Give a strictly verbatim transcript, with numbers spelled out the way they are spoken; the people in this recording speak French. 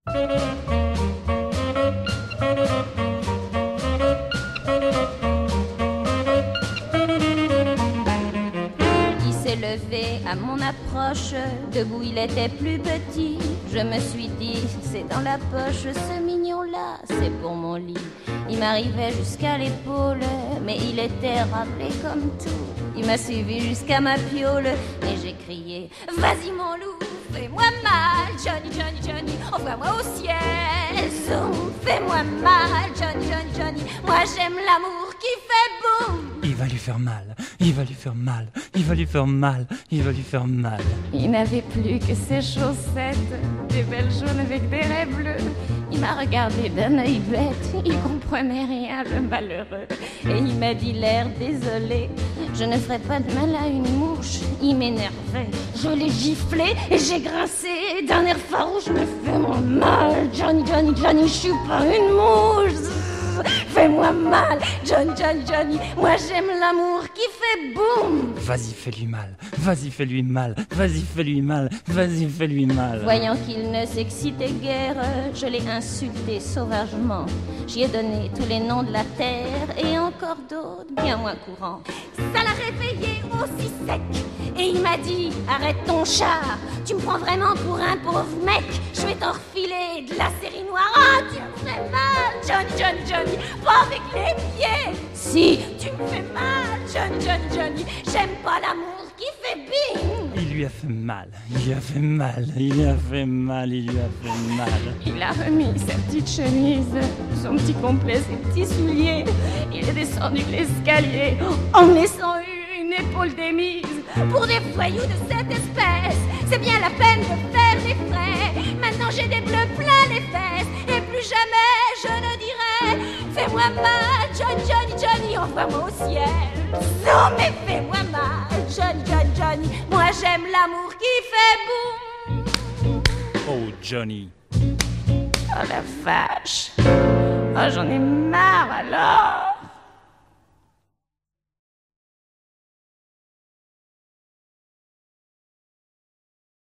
Il s'est levé à mon approche, debout il était plus petit. Je me suis dit, c'est dans la poche, ce mignon-là, c'est pour mon lit. Il m'arrivait jusqu'à l'épaule, mais il était rappelé comme tout. Il m'a suivi jusqu'à ma piole, et j'ai crié, vas-y mon loup, fais-moi mal, Johnny, Johnny, Johnny, envoie-moi au ciel. Zoom, fais-moi mal, Johnny, Johnny, Johnny, moi j'aime l'amour qui fait boum. Il va lui faire mal, il va lui faire mal, il va lui faire mal, il va lui faire mal. Il n'avait plus que ses chaussettes, des belles jaunes avec des raies bleues. Il m'a regardé d'un œil bête, il comprenait rien, le malheureux. Et il m'a dit l'air désolé, je ne ferai pas de mal à une mouche. Il m'énervait, je l'ai giflé et j'ai grincé d'un air farouche. Me fais-moi mal, Johnny, Johnny, Johnny, je suis pas une mouche. Fais-moi mal, Johnny, Johnny, Johnny, moi j'aime l'amour qui fait boum. Vas-y, fais-lui mal, vas-y, fais-lui mal, vas-y, fais-lui mal, vas-y, fais-lui mal. Voyant qu'il ne s'excitait guère, je l'ai insulté sauvagement. J'y ai donné tous les noms de la terre et encore d'autres bien moins courants. Ça l'a réveillé aussi sec et il m'a dit, arrête ton char, tu me prends vraiment pour un pauvre mec. Je vais t'en refiler de la série noire. Ah, tu me fais mal, Johnny, Johnny, Johnny, pas avec les pieds. Si, tu me fais mal, Johnny, Johnny, Johnny, j'aime pas l'amour qui fait bing. Il lui a fait mal, il lui a fait mal, il lui a fait mal, il lui a fait mal. Il a remis sa petite chemise, son petit complet, ses petits souliers. Il est descendu l'escalier en me laissant une épaule démise. Pour des voyous de cette espèce, c'est bien la peine de faire des frais. Maintenant j'ai des bleus plein les fesses et plus jamais je ne dirai fais-moi mal, Johnny, Johnny, Johnny, envoie-moi au ciel. Non mais fais-moi mal, Johnny, Johnny, Johnny, moi j'aime l'amour qui fait boum. Oh Johnny. Oh la vache. Oh j'en ai marre alors.